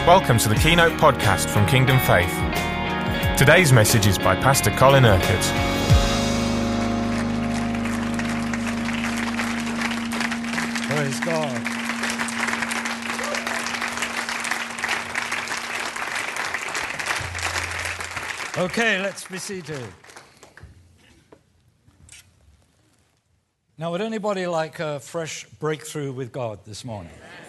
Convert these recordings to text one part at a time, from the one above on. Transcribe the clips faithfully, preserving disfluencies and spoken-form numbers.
Welcome to the Keynote podcast from Kingdom Faith. Today's message is by Pastor Colin Urquhart. Praise God. Okay, let's be seated. Now, would anybody like a fresh breakthrough with God this morning?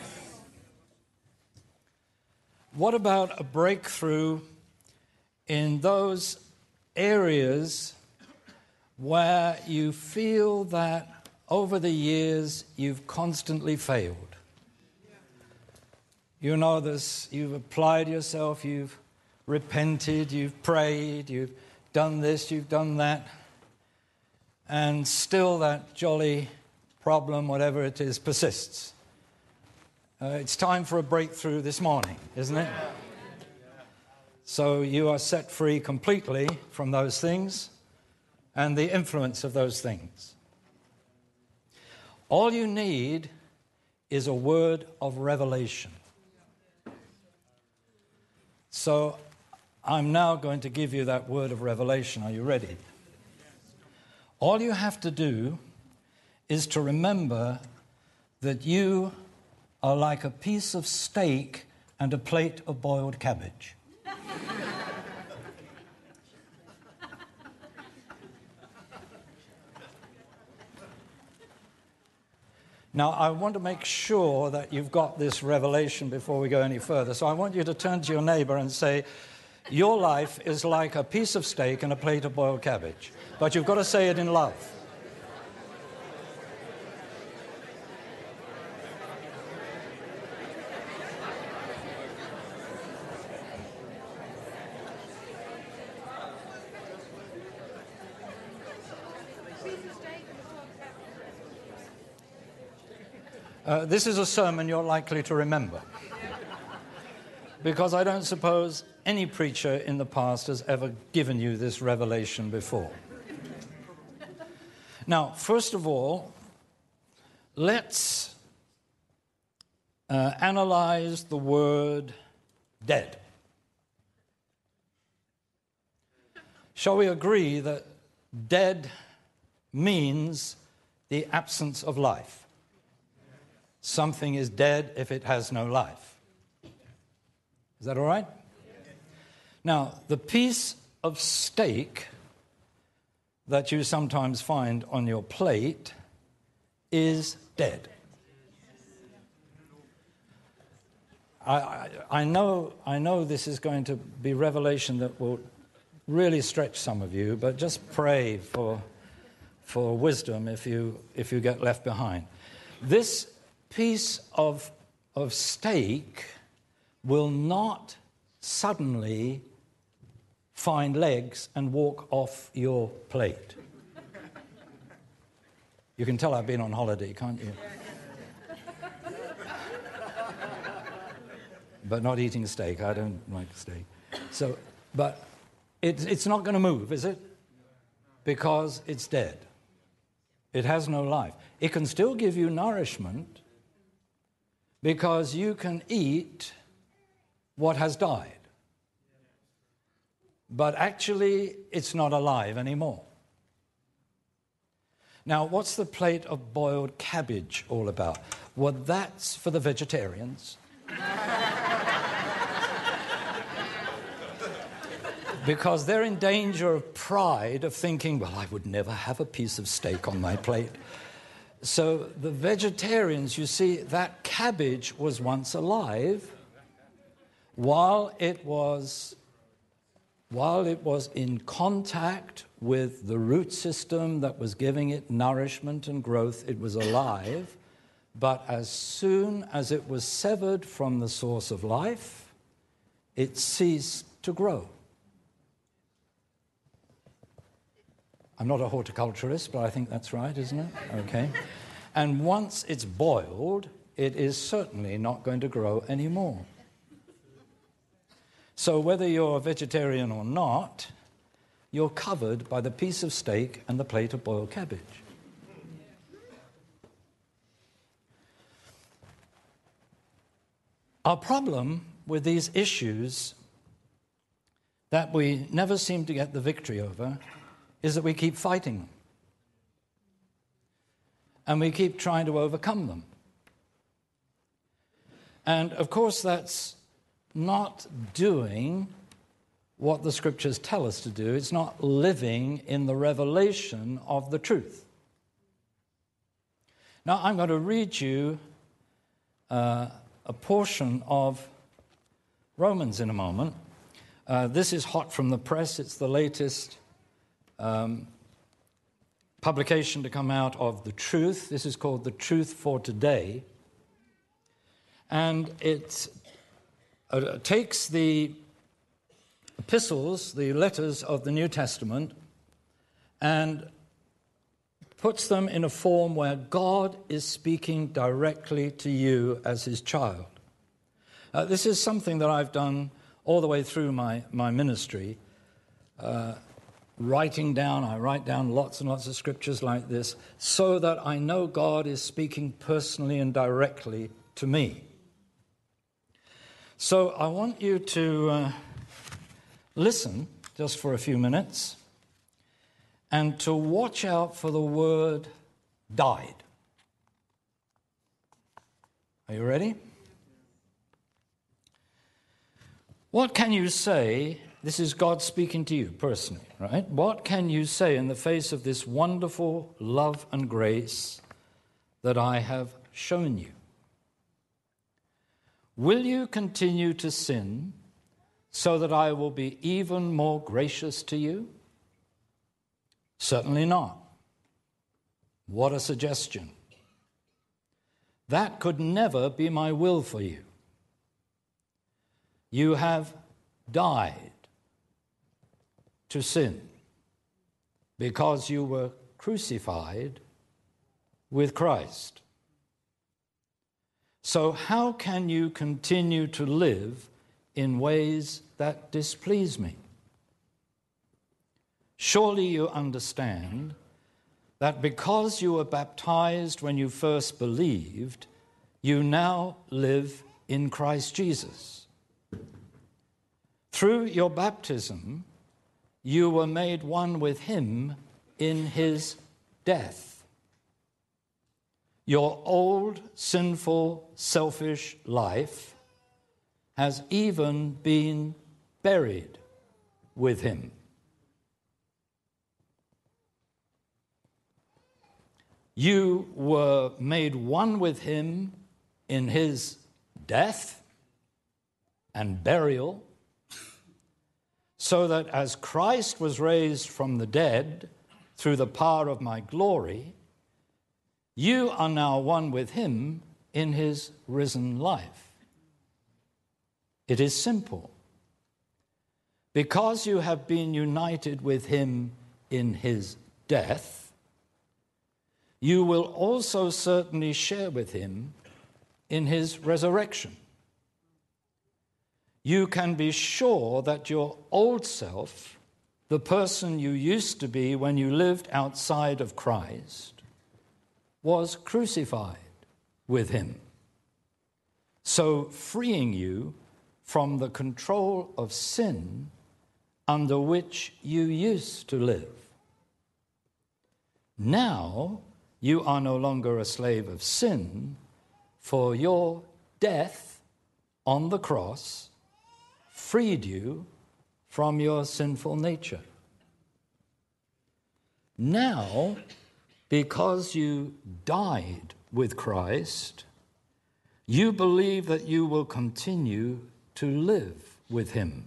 What about a breakthrough in those areas where you feel that over the years you've constantly failed? You know this, you've applied yourself, you've repented, you've prayed, you've done this, you've done that, and still that jolly problem, whatever it is, persists. Uh, it's time for a breakthrough this morning, isn't it? So you are set free completely from those things and the influence of those things. All you need is a word of revelation. So I'm now going to give you that word of revelation. Are you ready? All you have to do is to remember that you are like a piece of steak and a plate of boiled cabbage. Now, I want to make sure that you've got this revelation before we go any further. So I want you to turn to your neighbor and say, your life is like a piece of steak and a plate of boiled cabbage. But you've got to say it in love. Uh, this is a sermon you're likely to remember, because I don't suppose any preacher in the past has ever given you this revelation before. Now, first of all, let's uh, analyze the word dead. Shall we agree that dead means the absence of life? Something is dead if it has no life. Is that all right? Now, the piece of steak that you sometimes find on your plate is dead. I, I, I know, I know this is going to be revelation that will really stretch some of you, but just pray for, for wisdom if you, if you get left behind. This piece of, of steak will not suddenly find legs and walk off your plate. You can tell I've been on holiday, can't you? But not eating steak. I don't like steak. So, but it, it's not going to move, is it? Because it's dead. It has no life. It can still give you nourishment, because you can eat what has died. But actually, it's not alive anymore. Now, what's the plate of boiled cabbage all about? Well, that's for the vegetarians. Because they're in danger of pride, of thinking, well, I would never have a piece of steak on my plate. So the vegetarians, you see, that cabbage was once alive while it was, while it was in contact with the root system that was giving it nourishment and growth. It was alive, but as soon as it was severed from the source of life, it ceased to grow. I'm not a horticulturist, but I think that's right, isn't it? Okay. And once it's boiled, it is certainly not going to grow anymore. So whether you're a vegetarian or not, you're covered by the piece of steak and the plate of boiled cabbage. Our problem with these issues that we never seem to get the victory over is that we keep fighting them. And we keep trying to overcome them. And of course, that's not doing what the scriptures tell us to do. It's not living in the revelation of the truth. Now, I'm going to read you uh, a portion of Romans in a moment. Uh, this is hot from the press. It's the latest um, publication to come out of The Truth. This is called The Truth for Today. And it uh, takes the epistles, the letters of the New Testament, and puts them in a form where God is speaking directly to you as his child. Uh, this is something that I've done all the way through my, my ministry. Uh, writing down, I write down lots and lots of scriptures like this so that I know God is speaking personally and directly to me. So I want you to uh, listen just for a few minutes and to watch out for the word died. Are you ready? What can you say? This is God speaking to you personally, right? What can you say in the face of this wonderful love and grace that I have shown you? Will you continue to sin so that I will be even more gracious to you? Certainly not. What a suggestion. That could never be my will for you. You have died to sin because you were crucified with Christ. So how can you continue to live in ways that displease me? Surely you understand that because you were baptized when you first believed, you now live in Christ Jesus. Through your baptism, you were made one with him in his death. Your old, sinful, selfish life has even been buried with him. You were made one with him in his death and burial, so that as Christ was raised from the dead through the power of my glory, you are now one with him in his risen life. It is simple. Because you have been united with him in his death, you will also certainly share with him in his resurrection. You can be sure that your old self, the person you used to be when you lived outside of Christ, was crucified with him, so freeing you from the control of sin under which you used to live. Now you are no longer a slave of sin, for your death on the cross freed you from your sinful nature. Now, because you died with Christ, you believe that you will continue to live with him.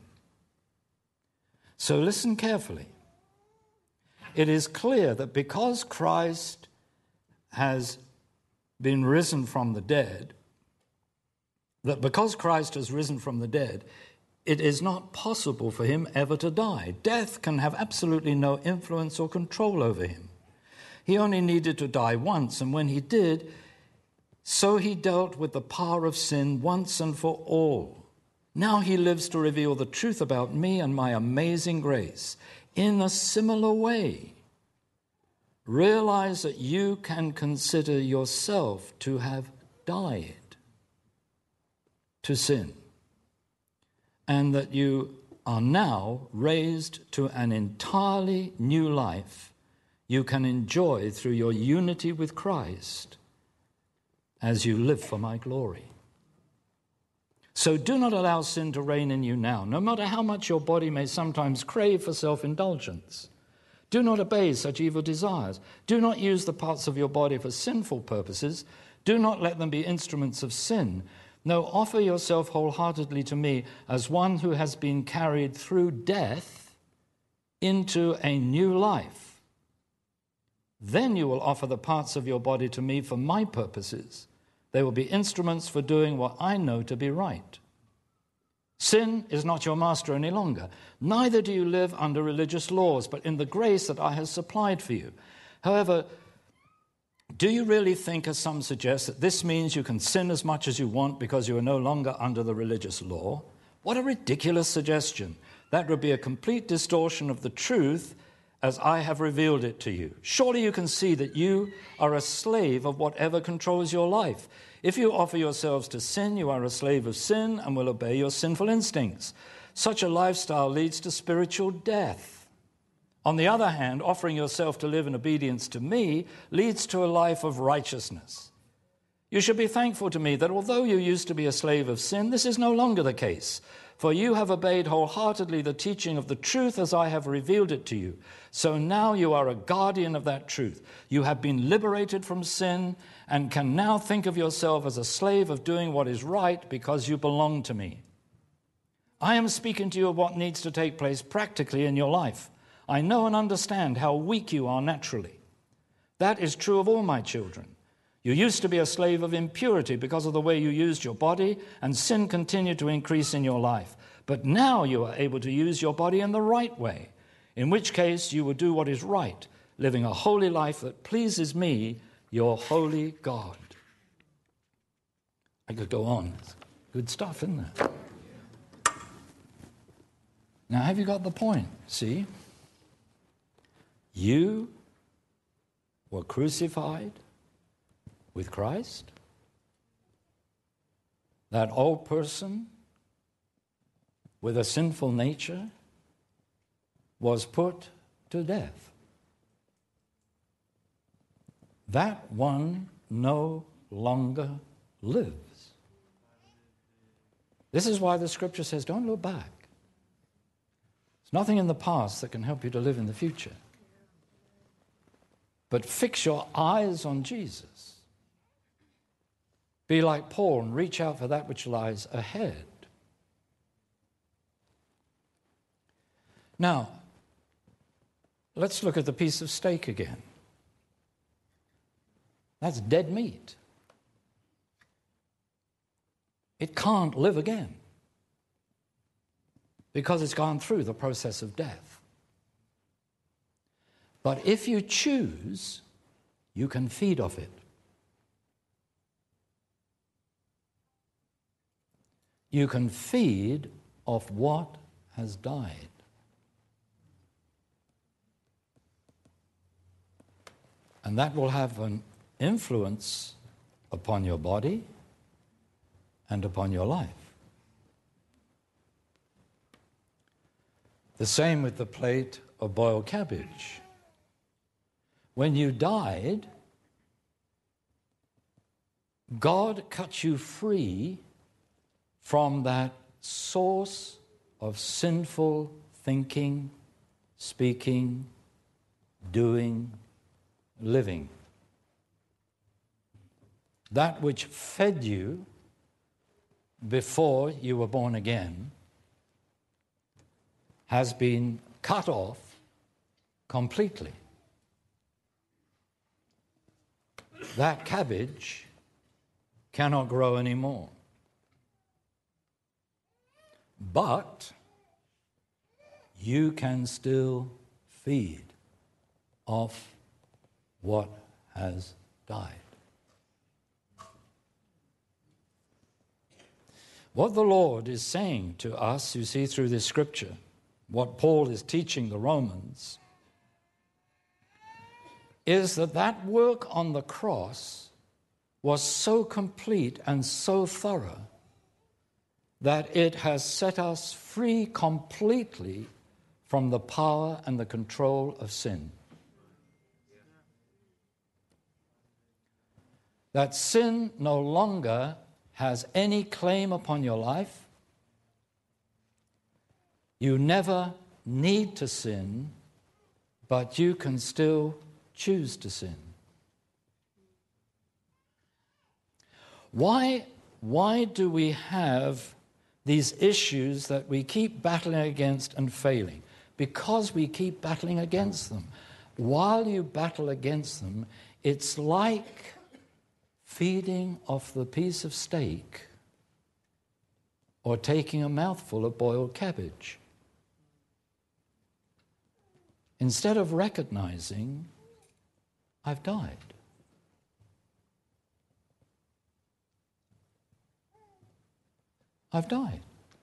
So listen carefully. It is clear that because Christ has been risen from the dead, that because Christ has risen from the dead, it is not possible for him ever to die. Death can have absolutely no influence or control over him. He only needed to die once, and when he did, so he dealt with the power of sin once and for all. Now he lives to reveal the truth about me and my amazing grace. In a similar way, realize that you can consider yourself to have died to sin. and that you are now raised to an entirely new life you can enjoy through your unity with Christ as you live for my glory. So do not allow sin to reign in you now, no matter how much your body may sometimes crave for self-indulgence. Do not obey such evil desires. Do not use the parts of your body for sinful purposes. Do not let them be instruments of sin. No, offer yourself wholeheartedly to me as one who has been carried through death into a new life. Then you will offer the parts of your body to me for my purposes. They will be instruments for doing what I know to be right. Sin is not your master any longer. Neither do you live under religious laws, but in the grace that I have supplied for you. However, do you really think, as some suggest, that this means you can sin as much as you want because you are no longer under the religious law? What a ridiculous suggestion. That would be a complete distortion of the truth as I have revealed it to you. Surely you can see that you are a slave of whatever controls your life. If you offer yourselves to sin, you are a slave of sin and will obey your sinful instincts. Such a lifestyle leads to spiritual death. On the other hand, offering yourself to live in obedience to me leads to a life of righteousness. You should be thankful to me that although you used to be a slave of sin, this is no longer the case. For you have obeyed wholeheartedly the teaching of the truth as I have revealed it to you. So now you are a guardian of that truth. You have been liberated from sin and can now think of yourself as a slave of doing what is right because you belong to me. I am speaking to you of what needs to take place practically in your life. I know and understand how weak you are naturally. That is true of all my children. You used to be a slave of impurity because of the way you used your body, and sin continued to increase in your life. But now you are able to use your body in the right way, in which case you will do what is right, living a holy life that pleases me, your holy God. I could go on. It's good stuff, isn't it? Now, have you got the point? See? You were crucified with Christ. That old person with a sinful nature was put to death. That one no longer lives. This is why the scripture says, don't look back. There's nothing in the past that can help you to live in the future. But fix your eyes on Jesus. Be like Paul and reach out for that which lies ahead. Now, let's look at the piece of steak again. That's dead meat. It can't live again because it's gone through the process of death. But if you choose, you can feed off it. You can feed off what has died. And that will have an influence upon your body and upon your life. The same with the plate of boiled cabbage. When you died, God cut you free from that source of sinful thinking, speaking, doing, living. That which fed you before you were born again has been cut off completely. That cabbage cannot grow anymore. But you can still feed off what has died. What the Lord is saying to us, you see through this scripture, what Paul is teaching the Romans, is that that work on the cross was so complete and so thorough that it has set us free completely from the power and the control of sin. That sin no longer has any claim upon your life. You never need to sin, but you can still choose to sin. Why, why do we have these issues that we keep battling against and failing? Because we keep battling against them. While you battle against them, it's like feeding off the piece of steak or taking a mouthful of boiled cabbage. Instead of recognizing, I've died. I've died.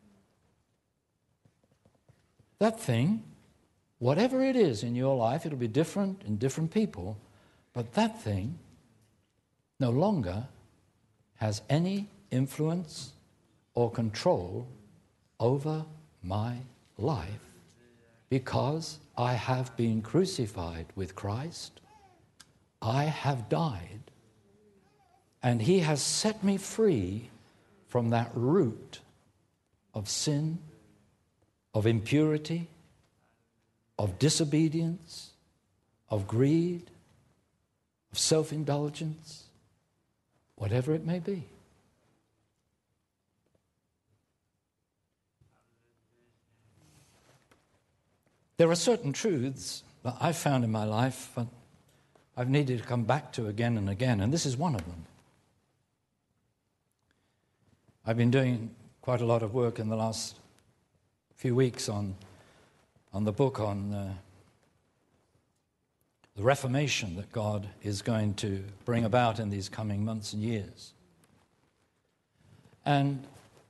That thing, whatever it is in your life, it'll be different in different people, but that thing no longer has any influence or control over my life because I have been crucified with Christ. I have died, and He has set me free from that root of sin, of impurity, of disobedience, of greed, of self-indulgence, whatever it may be. There are certain truths that I've found in my life that I've needed to come back to again and again, and this is one of them. I've been doing quite a lot of work in the last few weeks on, on the book on uh, the Reformation that God is going to bring about in these coming months and years. And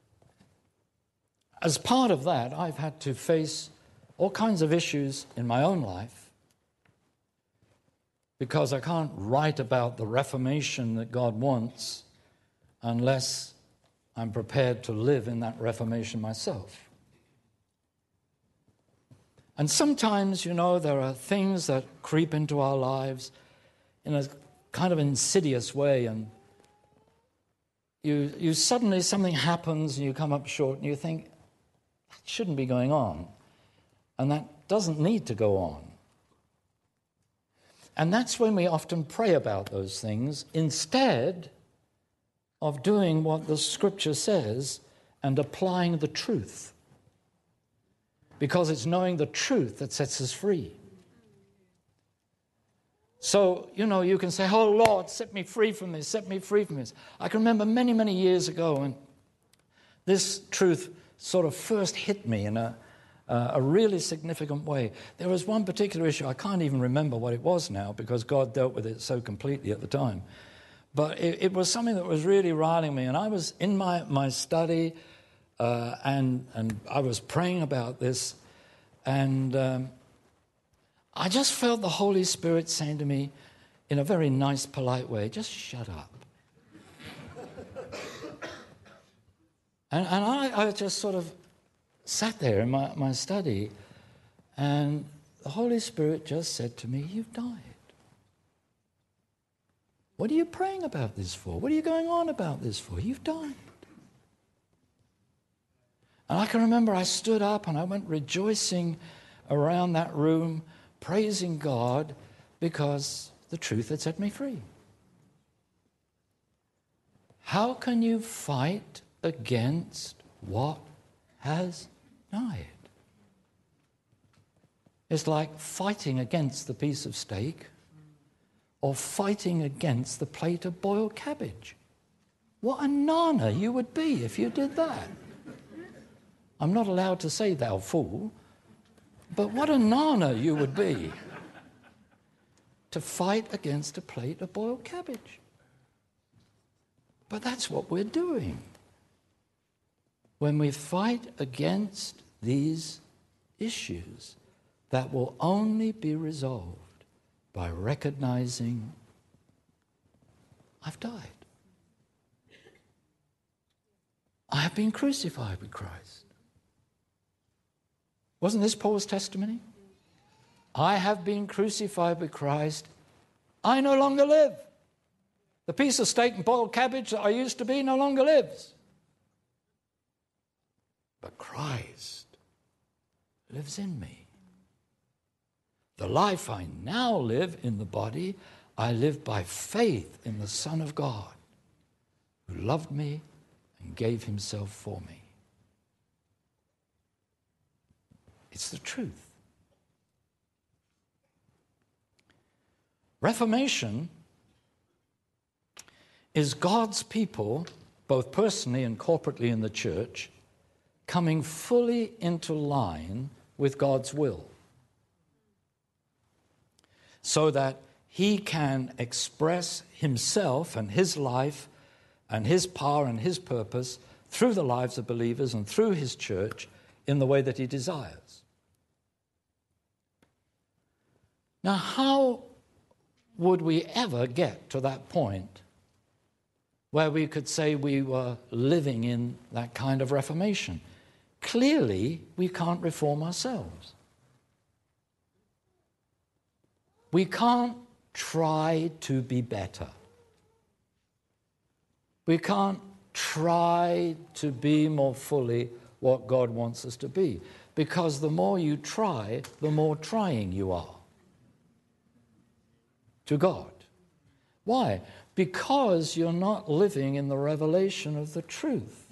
as part of that, I've had to face all kinds of issues in my own life because I can't write about the Reformation that God wants unless I'm prepared to live in that Reformation myself. And sometimes, you know, there are things that creep into our lives in a kind of insidious way, and you, you suddenly, something happens and you come up short and you think, that shouldn't be going on. And that doesn't need to go on. And that's when we often pray about those things instead of doing what the Scripture says and applying the truth. Because it's knowing the truth that sets us free. So, you know, you can say, oh, Lord, set me free from this, set me free from this. I can remember many, many years ago when this truth sort of first hit me in a, uh, a really significant way. There was one particular issue, I can't even remember what it was now because God dealt with it so completely at the time. But it, it was something that was really riling me, and I was in my, my study, uh, and, and I was praying about this, and um, I just felt the Holy Spirit saying to me in a very nice, polite way, just shut up. and and I, I just sort of sat there in my, my study, and the Holy Spirit just said to me, you've died. What are you praying about this for? What are you going on about this for? You've died. And I can remember I stood up and I went rejoicing around that room, praising God because the truth had set me free. How can you fight against what has died? It's like fighting against the piece of steak or fighting against the plate of boiled cabbage. What a nana you would be if you did that. I'm not allowed to say thou fool, but what a nana you would be to fight against a plate of boiled cabbage. But that's what we're doing when we fight against these issues that will only be resolved by recognizing I've died. I have been crucified with Christ. Wasn't this Paul's testimony? I have been crucified with Christ. I no longer live. The piece of steak and boiled cabbage that I used to be no longer lives. But Christ lives in me. The life I now live in the body, I live by faith in the Son of God, who loved me and gave himself for me. It's the truth. Reformation is God's people, both personally and corporately in the church, coming fully into line with God's will, so that he can express himself and his life and his power and his purpose through the lives of believers and through his church in the way that he desires. Now, how would we ever get to that point where we could say we were living in that kind of reformation? Clearly, we can't reform ourselves. We can't try to be better. We can't try to be more fully what God wants us to be, because the more you try, the more trying you are to God. Why? Because you're not living in the revelation of the truth.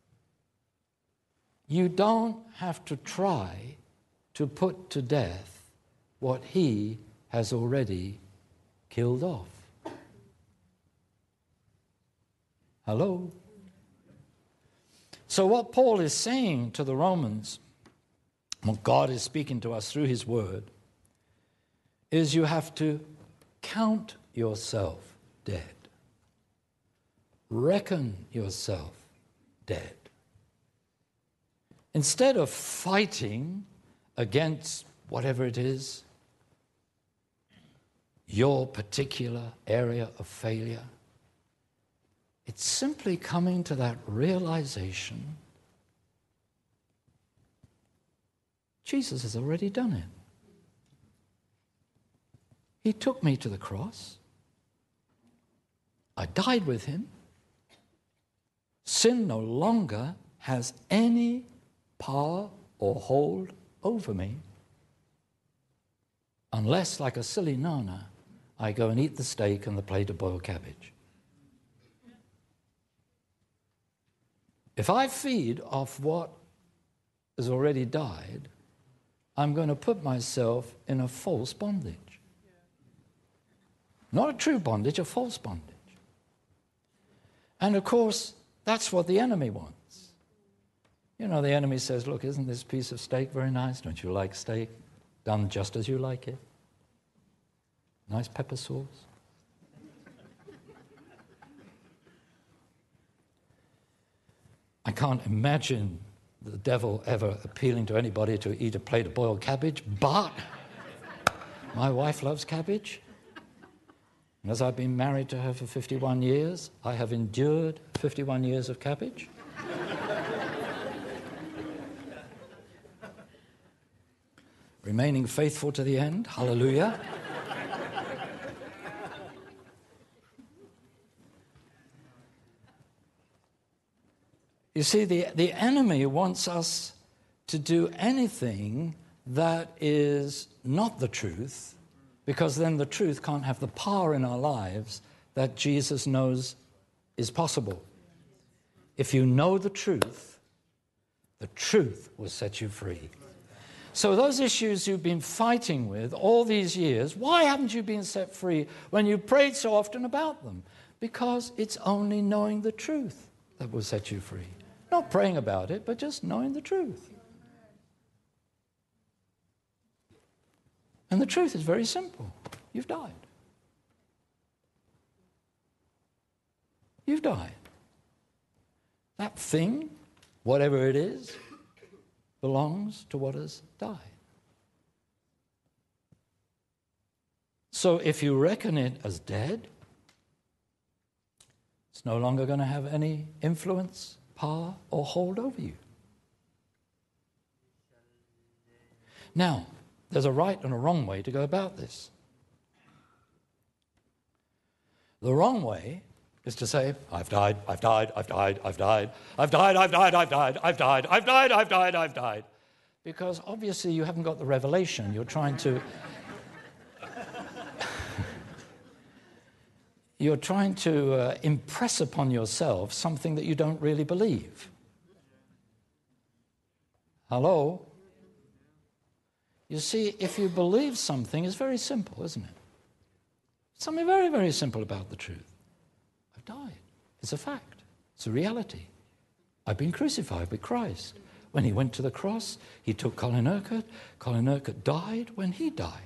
You don't have to try to put to death what he has already killed off. Hello? So what Paul is saying to the Romans, what God is speaking to us through his word, is you have to count yourself dead. Reckon yourself dead. Instead of fighting against whatever it is, your particular area of failure, it's simply coming to that realization Jesus has already done it. He took me to the cross. I died with him. Sin no longer has any power or hold over me, unless, like a silly nana, I go and eat the steak and the plate of boiled cabbage. If I feed off what has already died, I'm going to put myself in a false bondage. Not a true bondage, a false bondage. And of course, that's what the enemy wants. You know, the enemy says, look, isn't this piece of steak very nice? Don't you like steak? Done just as you like it. Nice pepper sauce. I can't imagine the devil ever appealing to anybody to eat a plate of boiled cabbage, but my wife loves cabbage. And as I've been married to her for fifty-one years, I have endured fifty-one years of cabbage. Remaining faithful to the end, hallelujah. You see, the, the enemy wants us to do anything that is not the truth, because then the truth can't have the power in our lives that Jesus knows is possible. If you know the truth, the truth will set you free. So those issues you've been fighting with all these years, why haven't you been set free when you prayed so often about them? Because it's only knowing the truth that will set you free. Not praying about it, but just knowing the truth. And the truth is very simple. You've died. You've died. That thing, whatever it is, belongs to what has died. So if you reckon it as dead, it's no longer going to have any influence power or hold over you. Now, there's a right and a wrong way to go about this. The wrong way is to say, I've died, I've died, I've died, I've died, I've died, I've died, I've died, I've died, I've died, I've died, I've died. Because obviously you haven't got the revelation. You're trying to... You're trying to uh, impress upon yourself something that you don't really believe. Hello? You see, if you believe something, it's very simple, isn't it? Something very, very simple about the truth. I've died. It's a fact. It's a reality. I've been crucified with Christ. When he went to the cross, he took Colin Urquhart. Colin Urquhart died when he died.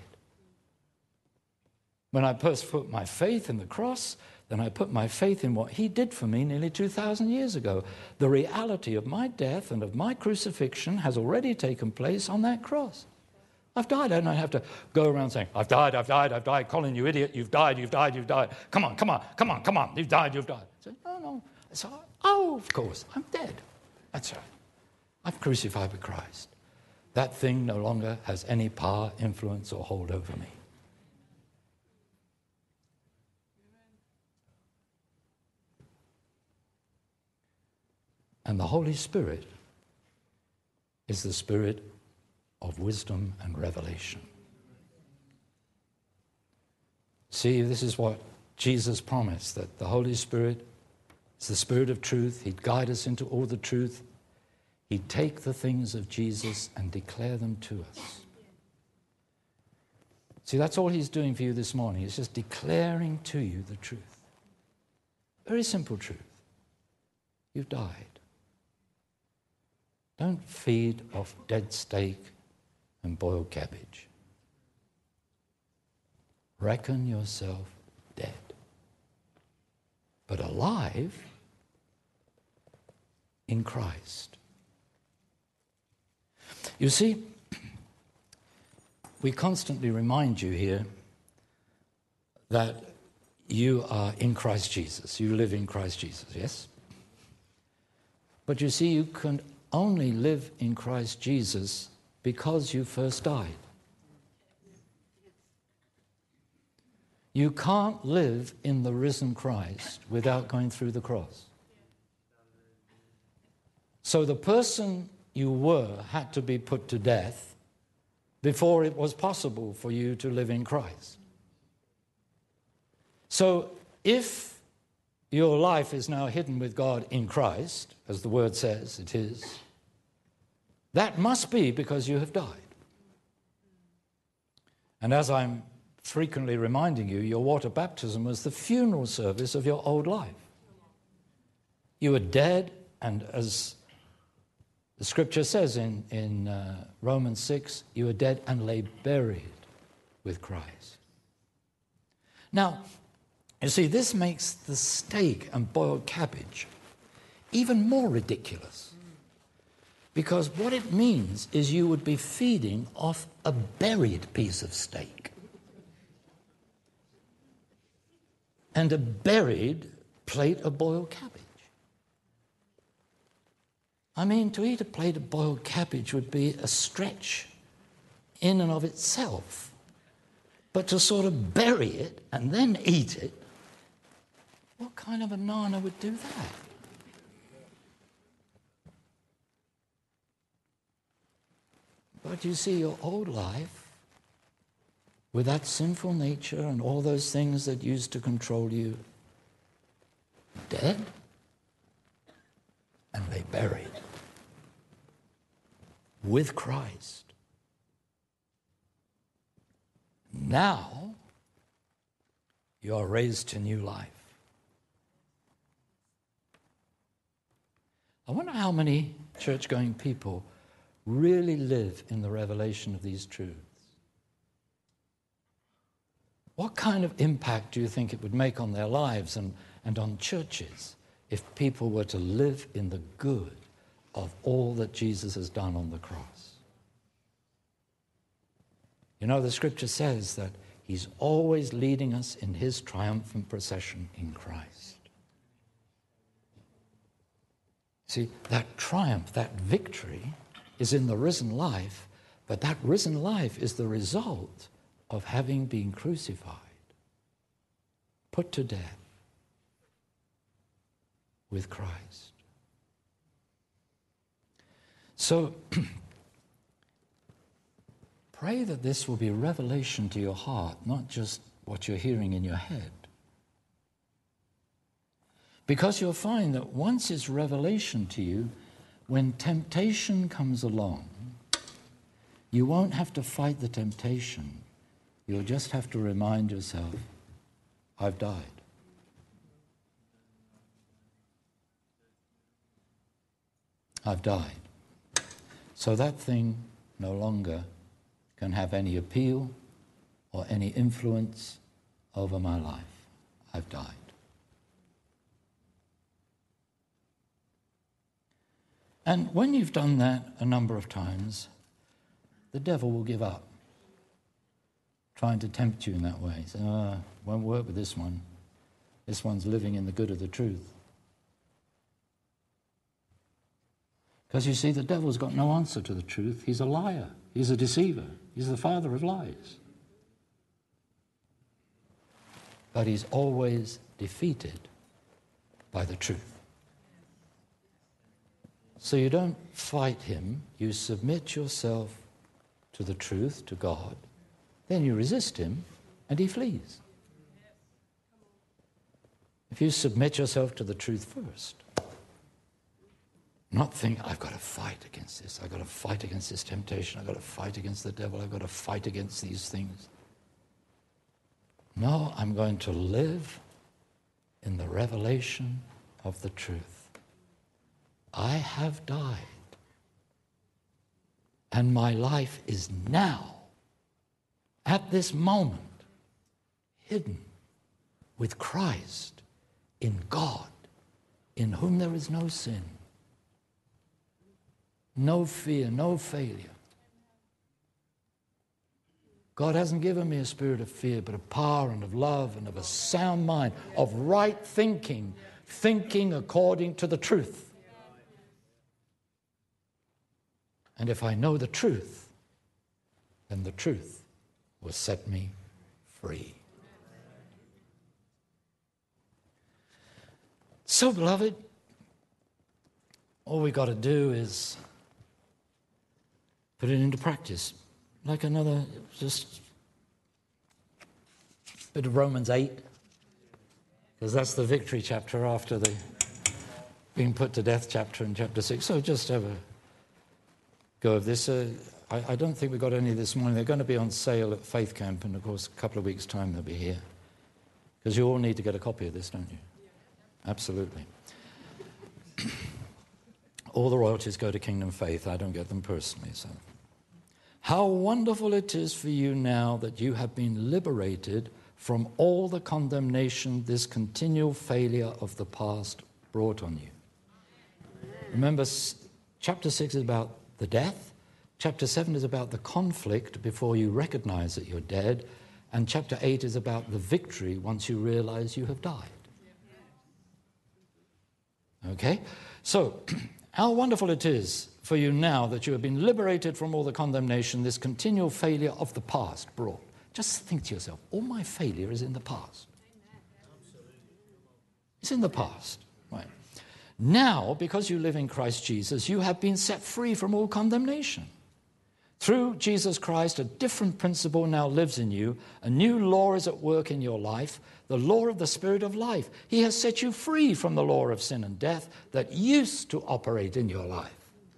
When I first put my faith in the cross, then I put my faith in what he did for me nearly two thousand years ago. The reality of my death and of my crucifixion has already taken place on that cross. I've died. I don't have to go around saying, I've died, I've died, I've died. Colin, you idiot, you've died, you've died, you've died. Come on, come on, come on, come on, you've died, you've died. I said, no, no. I said, oh, of course, I'm dead. That's right. I'm crucified with Christ. That thing no longer has any power, influence, or hold over me. And the Holy Spirit is the Spirit of wisdom and revelation. See, this is what Jesus promised, that the Holy Spirit is the Spirit of truth. He'd guide us into all the truth. He'd take the things of Jesus and declare them to us. See, that's all he's doing for you this morning. He's just declaring to you the truth. Very simple truth. You've died. Don't feed off dead steak and boiled cabbage. Reckon yourself dead, but alive in Christ. You see, we constantly remind you here that you are in Christ Jesus. You live in Christ Jesus, yes? But you see, you can only live in Christ Jesus because you first died. You can't live in the risen Christ without going through the cross. So the person you were had to be put to death before it was possible for you to live in Christ. So if your life is now hidden with God in Christ, as the word says it is, that must be because you have died. And as I'm frequently reminding you, your water baptism was the funeral service of your old life. You were dead, and as the scripture says in, in uh, Romans six, you were dead and lay buried with Christ. Now, you see, this makes the steak and boiled cabbage even more ridiculous. Because what it means is you would be feeding off a buried piece of steak. And a buried plate of boiled cabbage. I mean, to eat a plate of boiled cabbage would be a stretch in and of itself. But to sort of bury it and then eat it, what kind of a nana would do that? But you see, your old life, with that sinful nature and all those things that used to control you, dead and lay buried with Christ. Now, you are raised to new life. I wonder how many church-going people really live in the revelation of these truths. What kind of impact do you think it would make on their lives and, and on churches if people were to live in the good of all that Jesus has done on the cross? You know, the scripture says that he's always leading us in his triumphant procession in Christ. See, that triumph, that victory is in the risen life, but that risen life is the result of having been crucified, put to death with Christ. So, pray that this will be a revelation to your heart, not just what you're hearing in your head. Because you'll find that once it's revelation to you, when temptation comes along, you won't have to fight the temptation. You'll just have to remind yourself, I've died. I've died. So that thing no longer can have any appeal or any influence over my life. I've died. And when you've done that a number of times, the devil will give up trying to tempt you in that way. Say, oh, won't work with this one. This one's living in the good of the truth. Because you see, the devil's got no answer to the truth. He's a liar. He's a deceiver. He's the father of lies. But he's always defeated by the truth. So you don't fight him. You submit yourself to the truth, to God. Then you resist him, and he flees. If you submit yourself to the truth first, not think, I've got to fight against this. I've got to fight against this temptation. I've got to fight against the devil. I've got to fight against these things. No, I'm going to live in the revelation of the truth. I have died, and my life is now, at this moment, hidden with Christ in God, in whom there is no sin, no fear, no failure. God hasn't given me a spirit of fear, but of power and of love and of a sound mind, of right thinking, thinking according to the truth. And if I know the truth, then the truth will set me free. So, beloved, all we got to do is put it into practice. Like another, just a bit of Romans eight, because that's the victory chapter after the being put to death chapter in chapter six. So just have a go of this. Uh, I, I don't think we got any this morning. They're going to be on sale at Faith Camp, and of course, a couple of weeks' time they'll be here. Because you all need to get a copy of this, don't you? Absolutely. All the royalties go to Kingdom Faith. I don't get them personally. So, how wonderful it is for you now that you have been liberated from all the condemnation this continual failure of the past brought on you. Remember, chapter six is about the death. Chapter seven is about the conflict before you recognize that you're dead. And chapter eight is about the victory once you realize you have died. Okay? So, how wonderful it is for you now that you have been liberated from all the condemnation this continual failure of the past brought. Just think to yourself, all my failure is in the past. It's in the past. Right. Now, because you live in Christ Jesus, you have been set free from all condemnation. Through Jesus Christ, a different principle now lives in you. A new law is at work in your life, the law of the Spirit of life. He has set you free from the law of sin and death that used to operate in your life.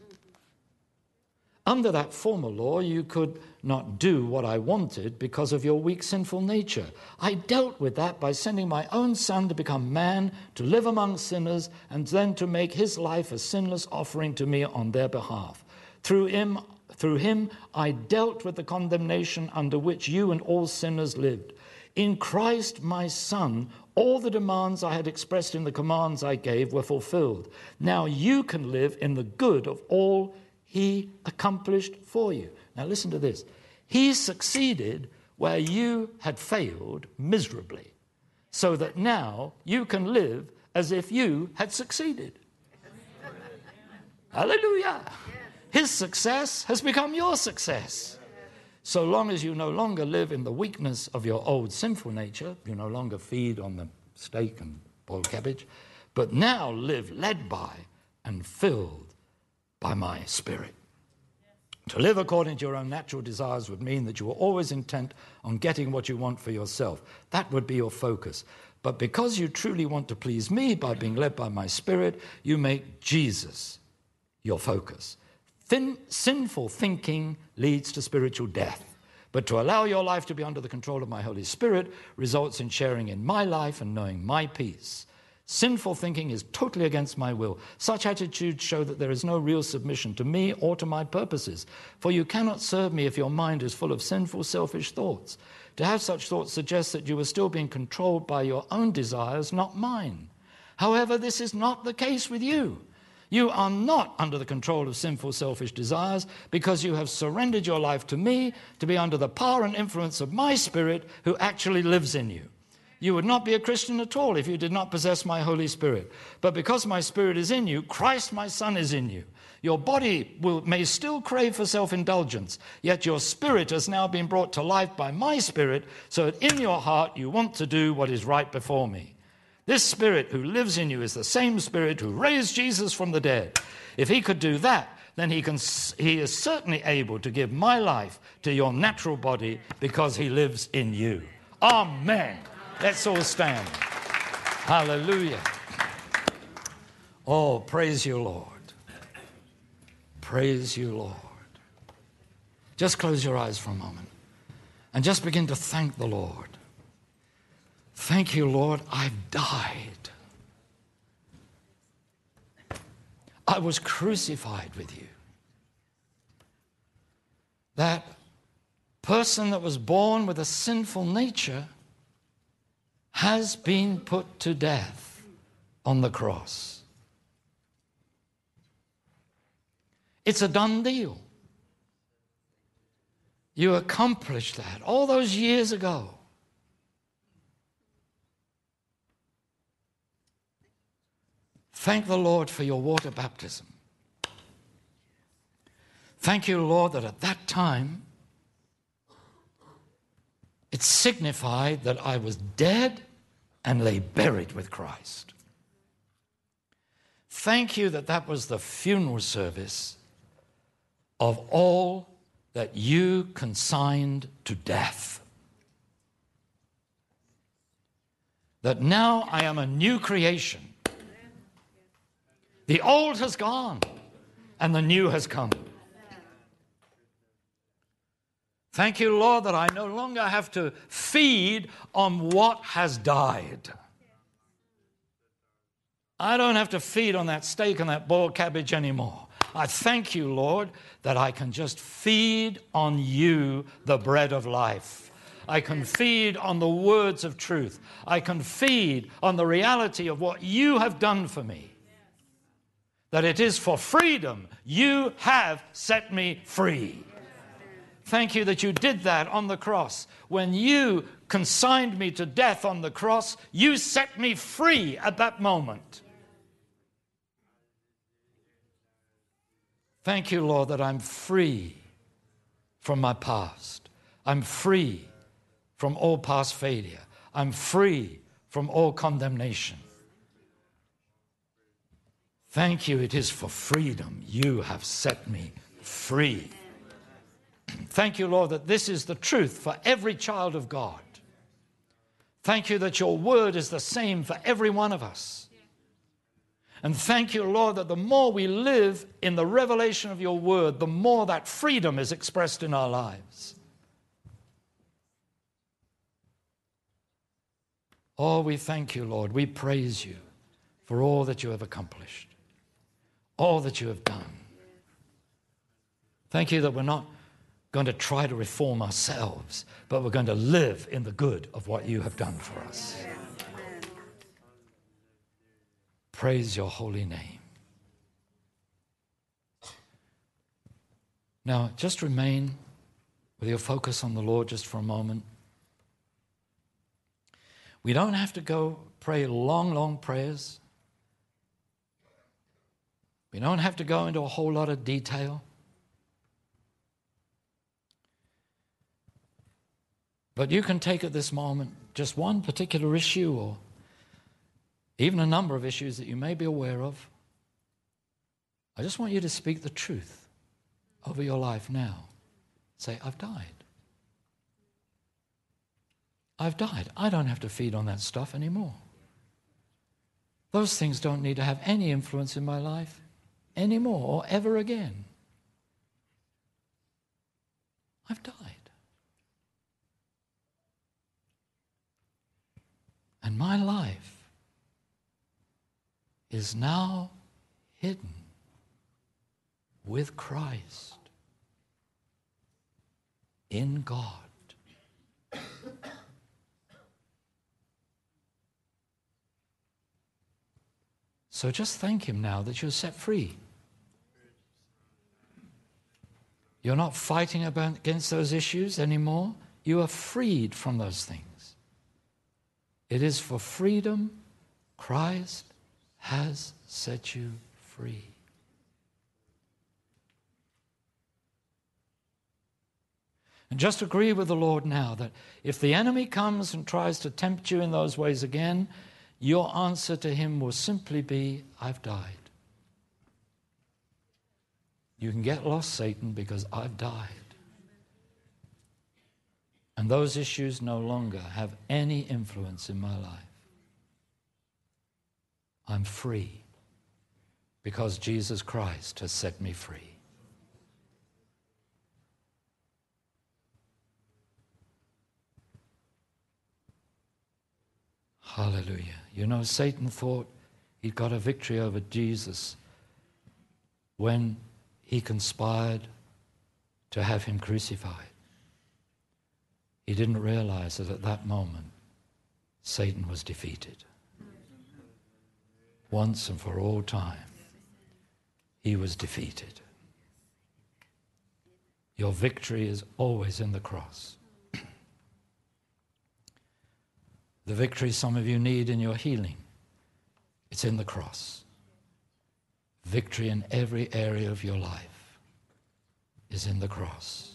Under that former law, you could not do what I wanted because of your weak, sinful nature. I dealt with that by sending my own Son to become man, to live among sinners, and then to make his life a sinless offering to me on their behalf. Through him, through him, I dealt with the condemnation under which you and all sinners lived. In Christ, my Son, all the demands I had expressed in the commands I gave were fulfilled. Now you can live in the good of all he accomplished for you. Now listen to this. He succeeded where you had failed miserably, so that now you can live as if you had succeeded. Hallelujah. His success has become your success. So long as you no longer live in the weakness of your old sinful nature, you no longer feed on the steak and boiled cabbage, but now live led by and filled by my Spirit. To live according to your own natural desires would mean that you are always intent on getting what you want for yourself. That would be your focus. But because you truly want to please me by being led by my Spirit, you make Jesus your focus. Thin, sinful thinking leads to spiritual death. But to allow your life to be under the control of my Holy Spirit results in sharing in my life and knowing my peace. Sinful thinking is totally against my will. Such attitudes show that there is no real submission to me or to my purposes. For you cannot serve me if your mind is full of sinful, selfish thoughts. To have such thoughts suggests that you are still being controlled by your own desires, not mine. However, this is not the case with you. You are not under the control of sinful, selfish desires because you have surrendered your life to me to be under the power and influence of my Spirit who actually lives in you. You would not be a Christian at all if you did not possess my Holy Spirit. But because my Spirit is in you, Christ my Son is in you. Your body will, may still crave for self-indulgence, yet your spirit has now been brought to life by my Spirit, so that in your heart you want to do what is right before me. This Spirit who lives in you is the same Spirit who raised Jesus from the dead. If he could do that, then he can. He is certainly able to give my life to your natural body because he lives in you. Amen. Let's all stand. Hallelujah. Oh, praise you, Lord. Praise you, Lord. Just close your eyes for a moment and just begin to thank the Lord. Thank you, Lord, I've died. I was crucified with you. That person that was born with a sinful nature has been put to death on the cross. It's a done deal. You accomplished that all those years ago. Thank the Lord for your water baptism. Thank you, Lord, that at that time it signified that I was dead and lay buried with Christ. Thank you that that was the funeral service of all that you consigned to death. That now I am a new creation. The old has gone and the new has come. Thank you, Lord, that I no longer have to feed on what has died. I don't have to feed on that steak and that boiled cabbage anymore. I thank you, Lord, that I can just feed on you, the bread of life. I can feed on the words of truth. I can feed on the reality of what you have done for me. That it is for freedom you have set me free. Thank you that you did that on the cross. When you consigned me to death on the cross, you set me free at that moment. Thank you, Lord, that I'm free from my past. I'm free from all past failure. I'm free from all condemnation. Thank you, it is for freedom you have set me free. Thank you, Lord, that this is the truth for every child of God. Thank you that your word is the same for every one of us. And thank you, Lord, that the more we live in the revelation of your word, the more that freedom is expressed in our lives. Oh, we thank you, Lord. We praise you for all that you have accomplished, all that you have done. Thank you that we're not going to try to reform ourselves, but we're going to live in the good of what you have done for us. Praise your holy name. Now, just remain with your focus on the Lord just for a moment. We don't have to go pray long, long prayers. We don't have to go into a whole lot of detail. But you can take at this moment just one particular issue or even a number of issues that you may be aware of. I just want you to speak the truth over your life now. Say, I've died. I've died. I don't have to feed on that stuff anymore. Those things don't need to have any influence in my life anymore or ever again. I've died. And my life is now hidden with Christ in God. So just thank Him now that you're set free. You're not fighting against those issues anymore. You are freed from those things. It is for freedom Christ has set you free. And just agree with the Lord now that if the enemy comes and tries to tempt you in those ways again, your answer to him will simply be, I've died. You can get lost, Satan, because I've died. And those issues no longer have any influence in my life. I'm free because Jesus Christ has set me free. Hallelujah. You know, Satan thought he'd got a victory over Jesus when he conspired to have him crucified. He didn't realize that at that moment, Satan was defeated. Once and for all time, he was defeated. Your victory is always in the cross. The victory some of you need in your healing, it's in the cross. Victory in every area of your life is in the cross.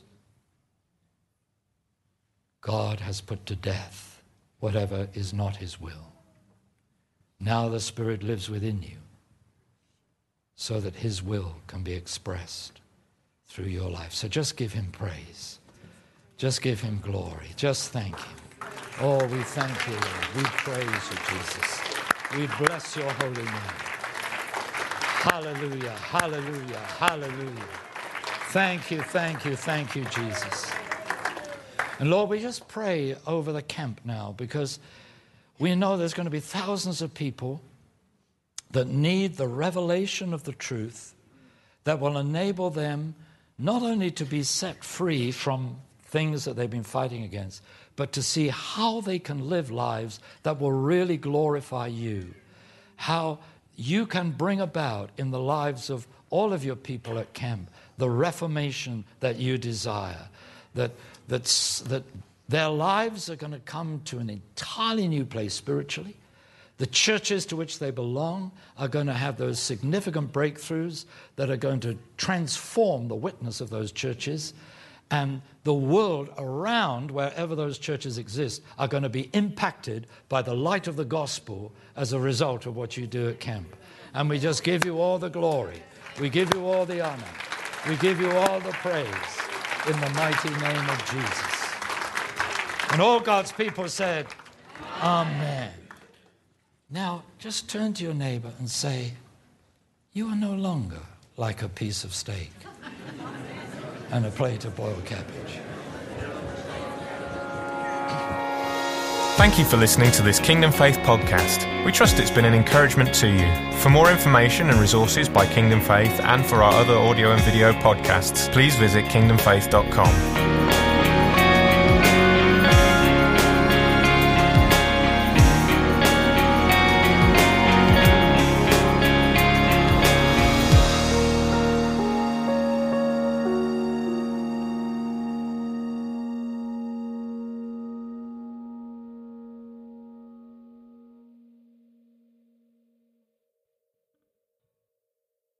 God has put to death whatever is not His will. Now the Spirit lives within you so that His will can be expressed through your life. So just give Him praise. Just give Him glory. Just thank Him. Oh, we thank you, Lord. We praise you, Jesus. We bless your holy name. Hallelujah, hallelujah, hallelujah. Thank you, thank you, thank you, Jesus. And Lord, we just pray over the camp now because we know there's going to be thousands of people that need the revelation of the truth that will enable them not only to be set free from things that they've been fighting against, but to see how they can live lives that will really glorify you. How you can bring about in the lives of all of your people at camp the reformation that you desire. That, that's, that their lives are going to come to an entirely new place spiritually. The churches to which they belong are going to have those significant breakthroughs that are going to transform the witness of those churches. And the world around, wherever those churches exist, are going to be impacted by the light of the gospel as a result of what you do at camp. And we just give you all the glory. We give you all the honor. We give you all the praise in the mighty name of Jesus. And all God's people said, Amen. Now, just turn to your neighbor and say, you are no longer like a piece of steak and a plate of boiled cabbage. Thank you for listening to this Kingdom Faith podcast. We trust it's been an encouragement to you. For more information and resources by Kingdom Faith and for our other audio and video podcasts, please visit kingdom faith dot com.